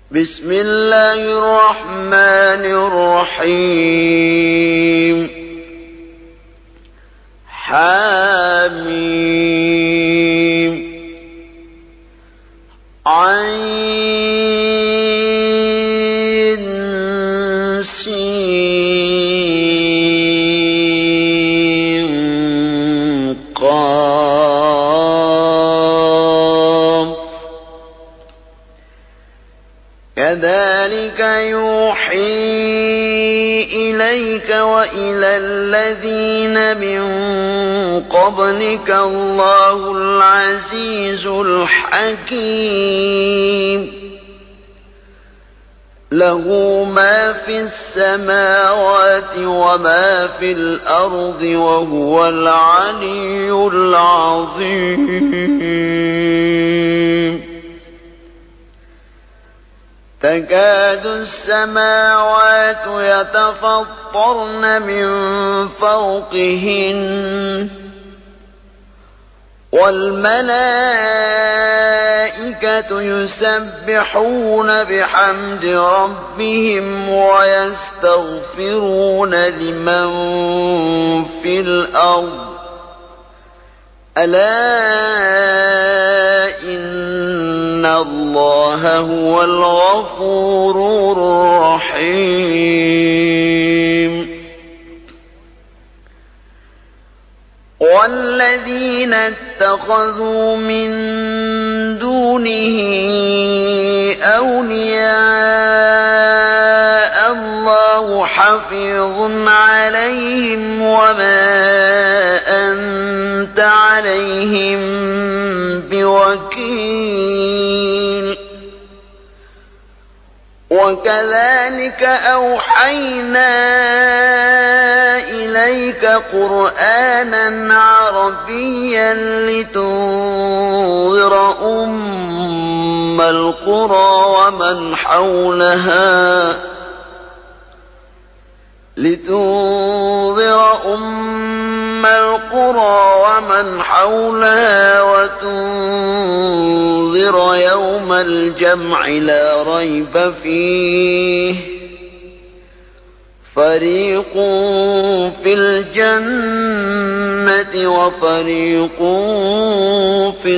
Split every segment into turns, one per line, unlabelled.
بسم الله الرحمن الرحيم حميم عين سين قاف كذلك يوحي إليك وإلى الذين من قبلك الله العزيز الحكيم له ما في السماوات وما في الأرض وهو العلي العظيم تكاد السماوات يتفطرن من فوقهن والملائكة يسبحون بحمد ربهم ويستغفرون لمن في الأرض ألا إن الله هو الغفور الرحيم والذين اتخذوا من دونه أولياء الله حفيظ عليهم وما أنت عليهم بوكيل وكذلك أوحينا إليك قرآنا عربيا لتنذر أم القرى ومن حولها وتنذر يوم الجمع لا ريب فيه فريق في الجنة وفريق في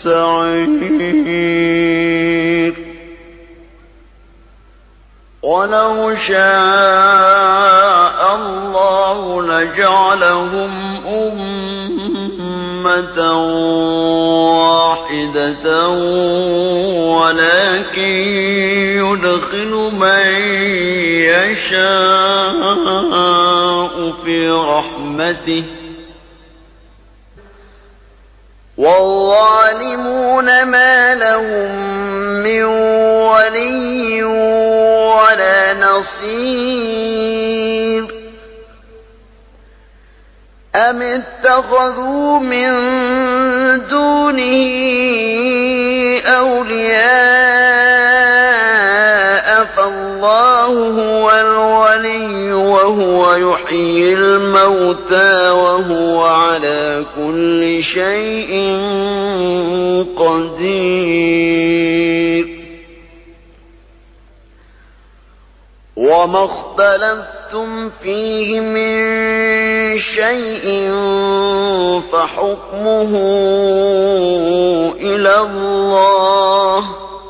السعير ولو شاء الله لجعلهم أمة واحدة ولكن يدخل من يشاء في رحمته والظالمون ما لهم من ولي ولا نصير أم اتخذوا من دونه أولياء فالله هو الولي وهو يحيي الموتى وهو على كل شيء قدير وما اختلفتم فيه من شيء فحكمه إلى الله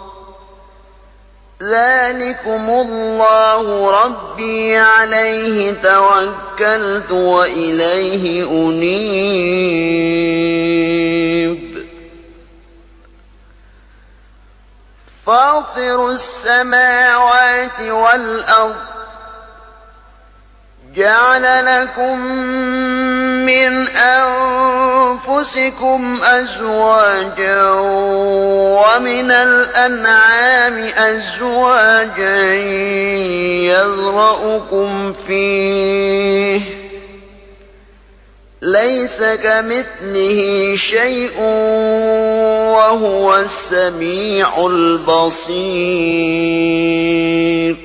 ذلكم الله ربي عليه توكلت وإليه أنيب فاطر السماوات والأرض جعل لكم من أنفسكم أزواجا ومن الأنعام أزواجا يذرأكم فيه ليس كمثله شيء وهو السميع البصير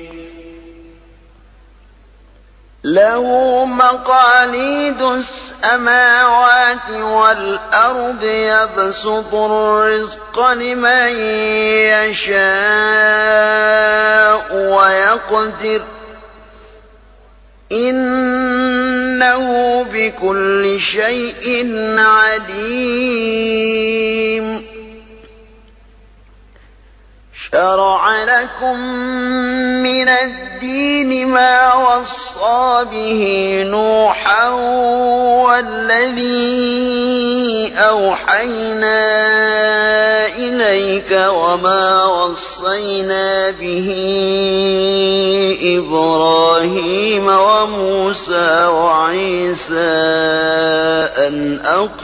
له مقاليد السماوات والأرض يبسط الرزق لمن يشاء ويقدر إنه بكل شيء عليم شرع لكم من الدين ما وصى به نوحا والذي أوحينا إليك وما وصينا به إبراهيم وموسى وعيسى أن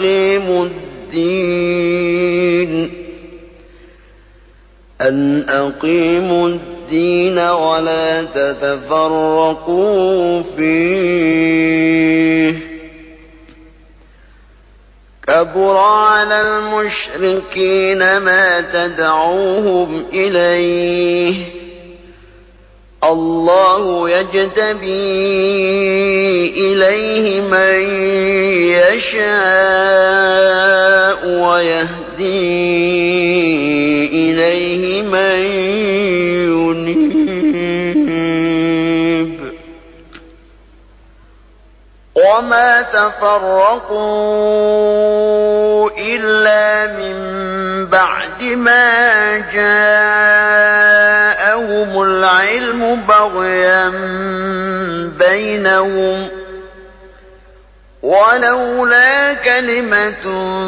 أقيموا الدين ولا تتفرقوا فيه كبر على المشركين ما تدعوهم إليه الله يجتبي إليه من يشاء ويهدي إليه من ينيب وما تفرقوا إلا من بعد ما جاءهم العلم بغيا بينهم ولولا كلمة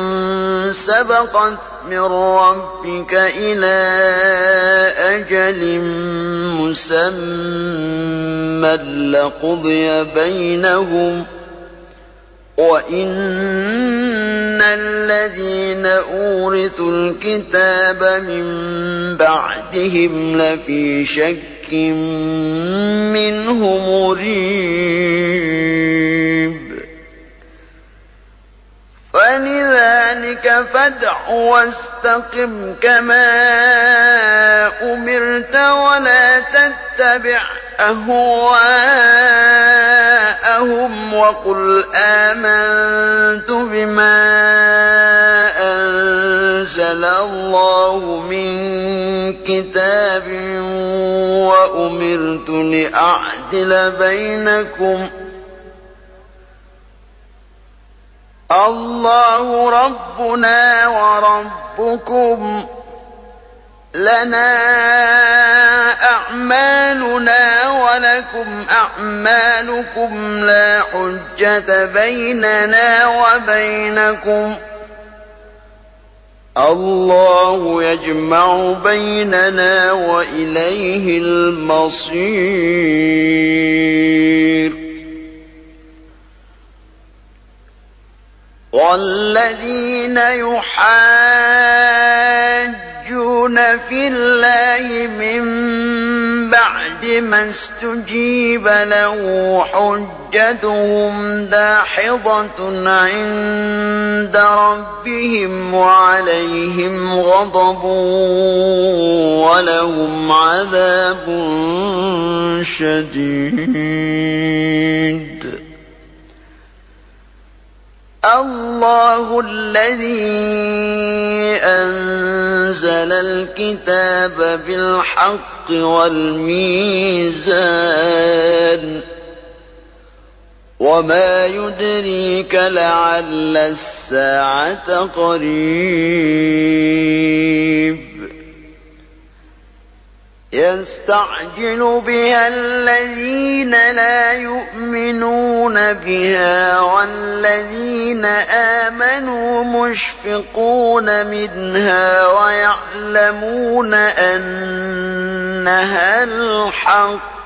سبقت من ربك إلى أجل مسمى لقضي بينهم وإن الذين أورثوا الكتاب من بعدهم لفي شك منه مريب فلذلك فادع واستقم كما أمرت ولا تتبع أهواءهم وقل آمنت بما أنزل الله من كتاب وأمرت لأعدل بينكم الله ربنا وربكم لنا أعمالنا ولكم أعمالكم لا حجة بيننا وبينكم الله يجمع بيننا وإليه المصير والذين يحاجون في الله من بعد ما استجيب له حجتهم داحضة عند ربهم وعليهم غضب ولهم عذاب شديد الله الذي أنزل الكتاب بالحق والميزان وما يدريك لعل الساعة قريب يستعجل بها الذين لا يؤمنون بها والذين آمنوا مشفقون منها ويعلمون أنها الحق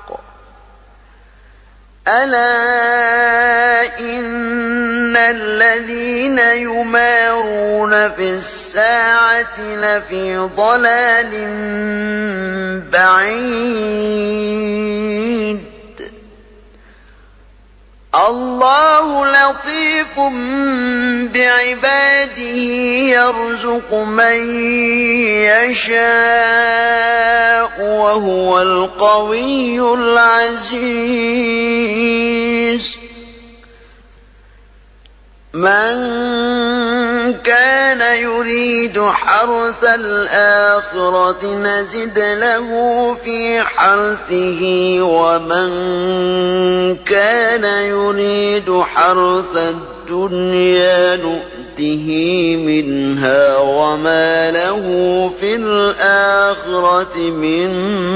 ألا إن الذين يمارون في الساعة لفي ضلال بعيد الله لطيف بعباده يرزق من يشاء وهو القوي العزيز من كان يريد حرث الآخرة نزد له في حرثه ومن كان يريد حرث الدنيا نؤته منها وما له في الآخرة من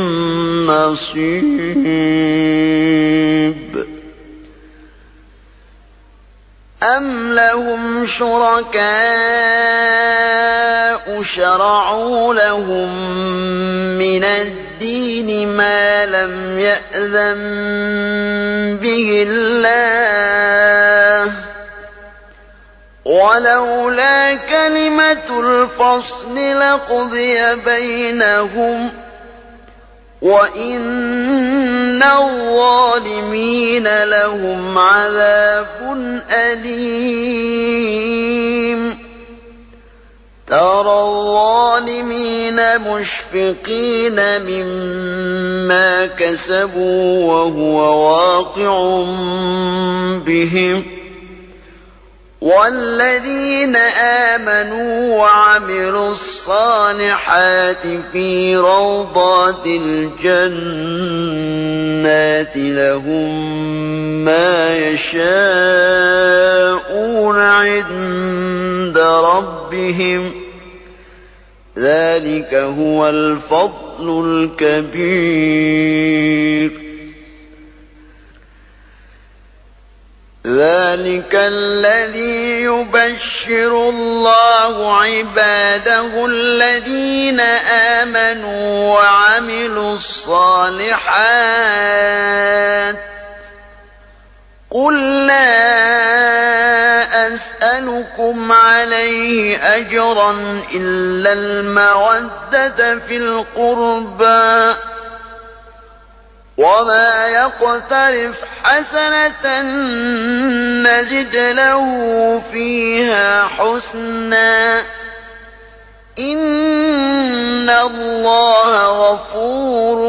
نصيب أم لهم شركاء شرعوا لهم من الدين ما لم يأذن به الله ولولا كلمة الفصل لقضي بينهم وإن الظالمين لهم عذاب أليم ترى الظالمين مشفقين مما كسبوا وهو واقع بهم والذين آمنوا وعملوا الصالحات في روضات الجنات لهم ما يشاءون عند ربهم ذلك هو الفضل الكبير ذلك الذي يبشر الله عباده الذين آمنوا وعملوا الصالحات قل لا أسألكم عليه أجرا إلا المودة في القربى وما يقترف حسنة نزد له فيها حسنا إن الله غفور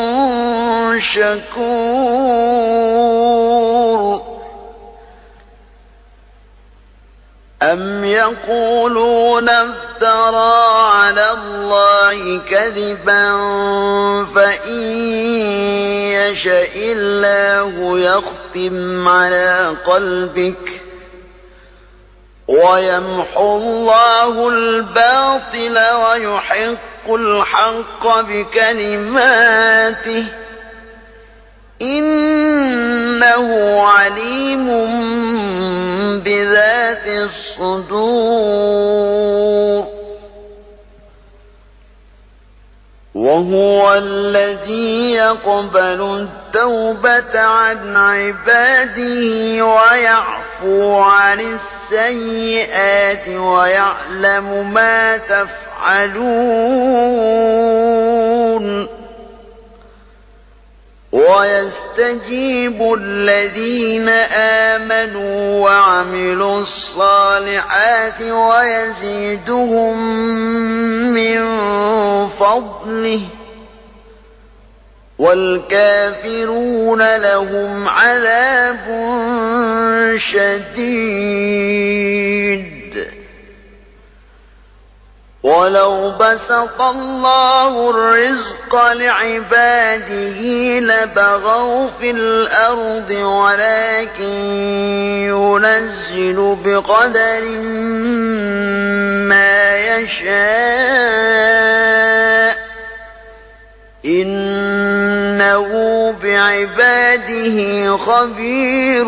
شكور أم يقولون افترى على الله كذبا فإن يشاء الله يختم على قلبك ويمحو الله الباطل ويحق الحق بكلماته إنه عليم بذات الصدور وهو الذي يقبل التوبة عن عباده ويعفو عن السيئات ويعلم ما تفعلون ويستجيب الذين آمنوا وعملوا الصالحات ويزيدهم من فضله والكافرون لهم عذاب شديد ولو بسط الله الرزق لعباده لبغوا في الأرض ولكن ينزل بقدر ما يشاء إنه بعباده خبير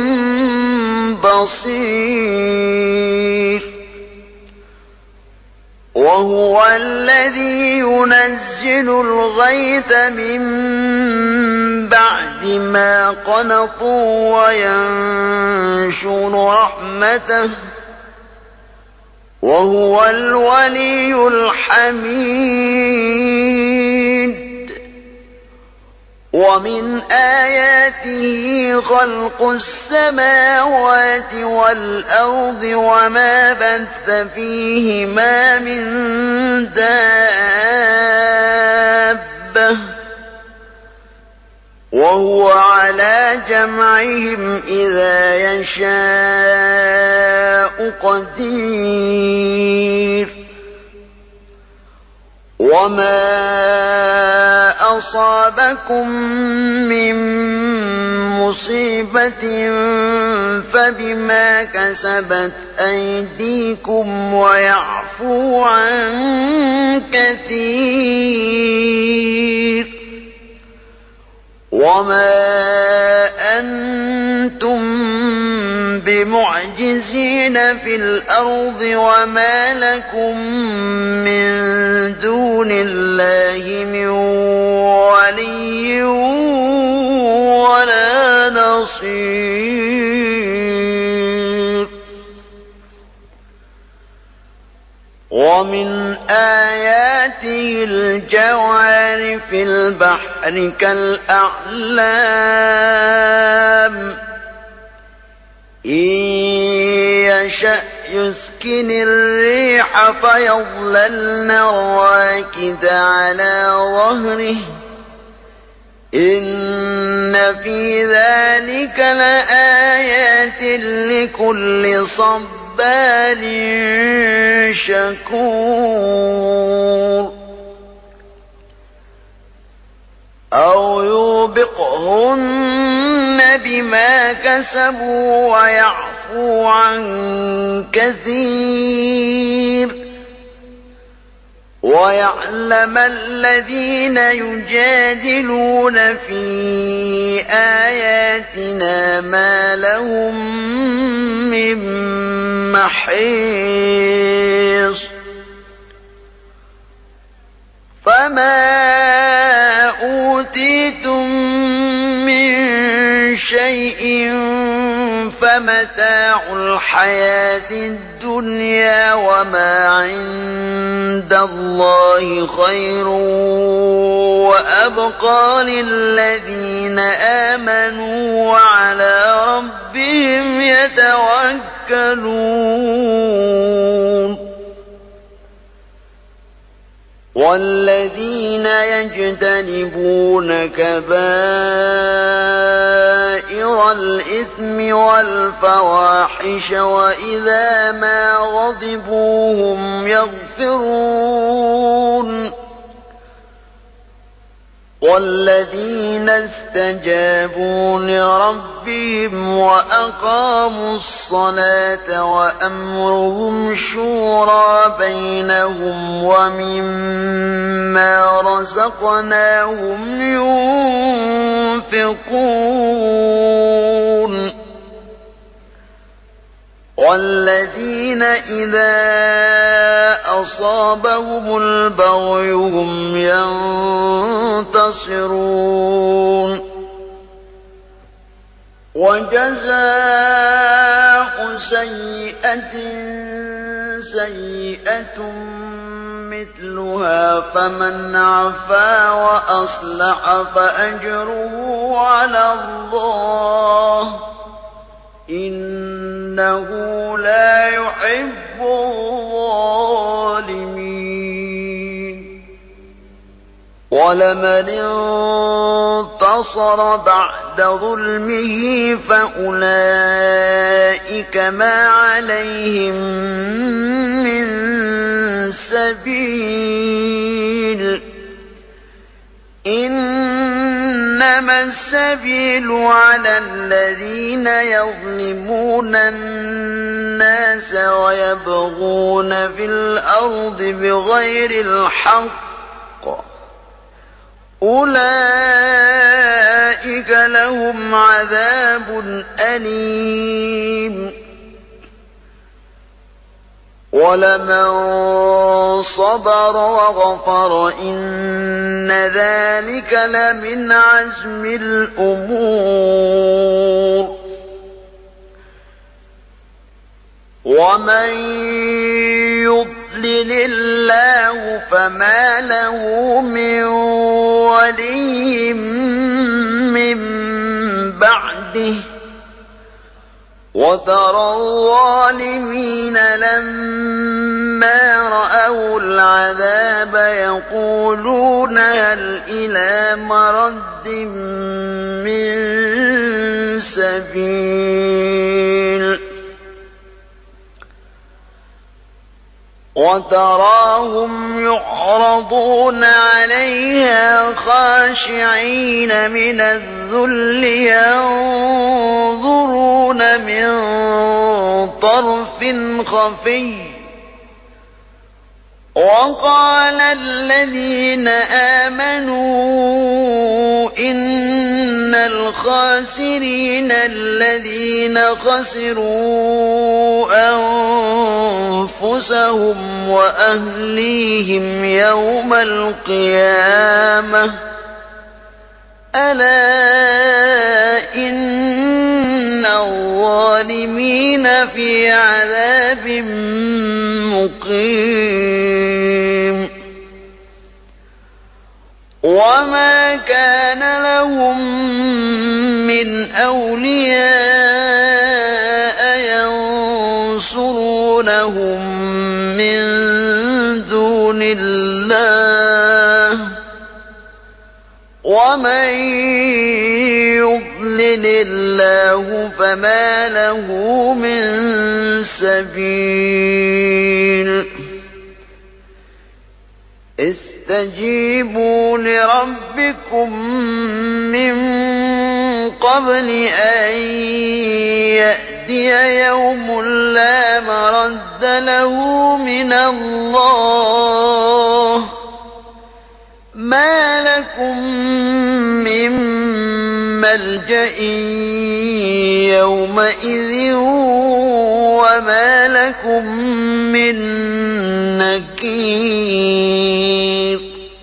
بصير وهو الذي ينزل الغيث من بعد ما قنطوا وينشر رحمته وهو الولي الحميد ومن آياته خلق السماوات والأرض وما بث فيهما من دابة وهو على جمعهم إذا يشاء قدير وما أصابكم من مصيبة فبما كسبت أيديكم ويعفو عن كثير وما أنتم بمعجزين في الأرض وما لكم من دون الله من ولي ولا نصير ومن آياته الجوار في البحر كالأعلام إن يشأ يسكن الريح فيظللن رواكد على ظهره إن في ذلك لآيات لكل صبار شكور أو يوبقهن بما كسبوا ويعفو عن كثير ويعلم الذين يجادلون في آياتنا ما لهم من محيص فما أوتيتم من شيء فمتاع الحياة الدنيا وما عند الله خير وأبقى للذين آمنوا وعلى ربهم يتوكلون والذين يجتنبون كبائر الإثم والفواحش وإذا ما غضبوا هم يغفرون والذين استجابوا لربهم وأقاموا الصلاة وأمرهم شورى بينهم ومما رزقناهم ينفقون والذين إذا أصابهم البغي هم ينتصرون وجزاء سيئة سيئة مثلها فمن عفا وأصلح فأجره على الله إنه لا يحب الظالمين ولمن انتصر بعد ظلمه فأولئك ما عليهم من سبيل إنما السبيل على الذين يظلمون الناس ويبغون في الأرض بغير الحق أولئك لهم عذاب أليم ولمن صبر وغفر إن ذلك لمن عزم الأمور ومن يضلل الله فما له من ولي من بعده وترى الظالمين لما رأوا العذاب يقولون هل إلى مرد من سبيل وتراهم يعرضون عليها خاشعين من الذل ينظرون من طرف خفي وقال الذين آمنوا إن الخاسرين الذين خسروا أنفسهم وأهليهم يوم القيامة ألا إن الظالمين في عذاب مقيم وما كان لهم من أولياء ينصرونهم من دون الله ومن يضلل الله فما له من سبيل استجيبوا لربكم من قبل أن يأتي يوم لا مرد له من الله ما لكم من ملجأ يومئذ وما لكم من نكير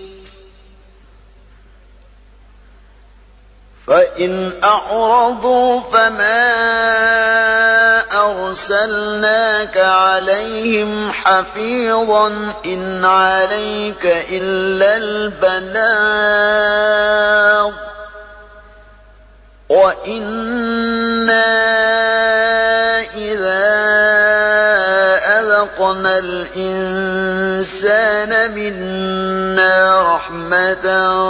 فإن أعرضوا فما أرسلناك عليهم حفيظا إن عليك إلا البلاغ وإنا إذا أذقنا الإنسان منا رحمة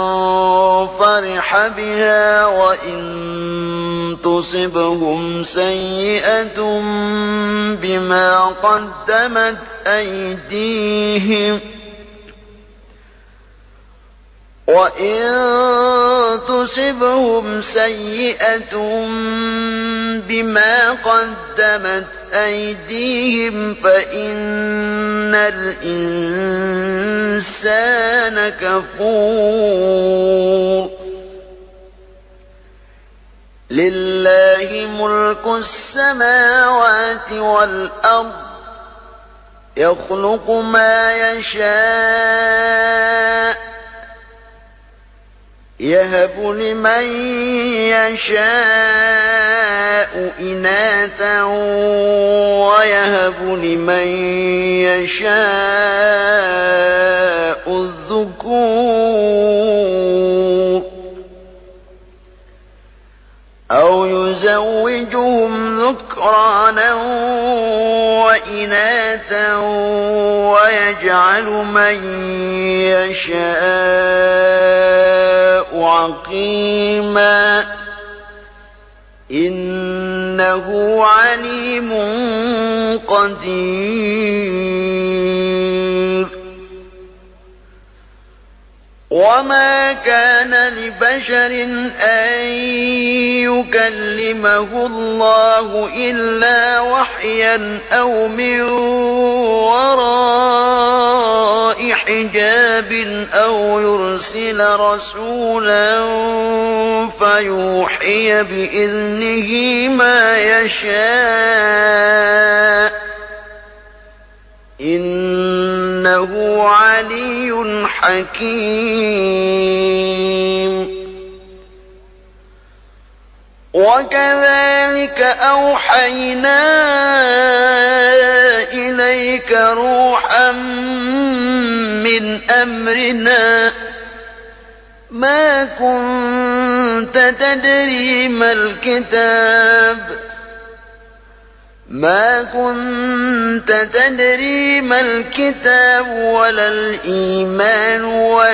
فرح بها وإن تصبهم سيئة بما قدمت أيديهم فإن الإنسان كفور لله ملك السماوات والأرض يخلق ما يشاء يهب لمن يشاء إناثا ويهب لمن يشاء الذكور أو يزوجهم ذكرانا وإناثا ويجعل من يشاء عقيما إنه عليم قدير وما كان لبشر أن يكلمه الله إلا وحيا أو من وراء حجاب أو يرسل رسولا فيوحي بإذنه ما يشاء إنه علي حكيم وكذلك أوحينا إليك روحا من أمرنا ما كنت تدري ما الكتاب ما كنت تدري ما الكتاب ولا الإيمان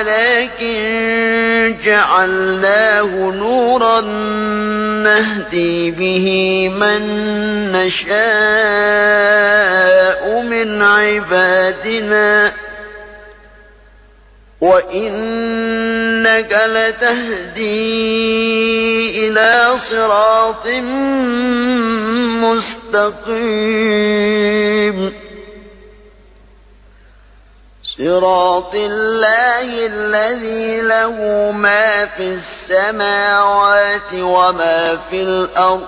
ولكن جعلناه نورا نهدي به من نشاء من عبادنا وإنك لتهدي إلى صراط مستقيم صراط الله الذي له ما في السماوات وما في الأرض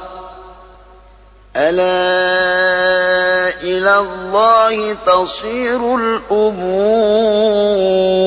ألا إلى الله تصير الأمور